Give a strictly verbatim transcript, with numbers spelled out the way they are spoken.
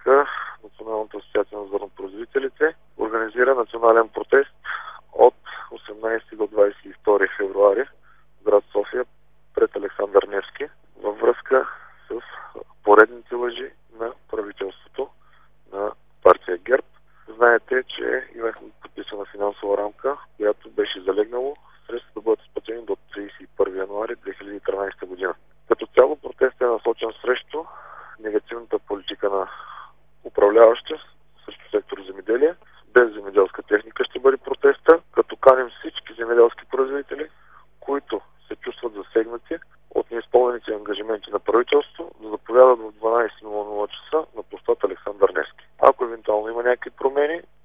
връзка Националната асоциация на зърнопроизводителите организира национален протест от осемнадесети до двадесет и втори февруари в град София пред Александър Невски във връзка с поредните лъжи на правителството на партия ГЕРБ. Знаете, че имахме подписана финансова рамка, която беше залегнало средства да бъдат изплатени до тридесет и първи януари две хиляди и тринадесета година. Като цяло протестът е насочен срещу негативната политика на управляващи, срещу сектор земеделие. Без земеделска техника ще бъде протеста, като каним всички земеделски производители, които се чувстват засегнати от неизпълнените ангажименти на правителство, да заповядат в дванадесет часа на площад Александър Невски. Ако евентуално има някакви промени,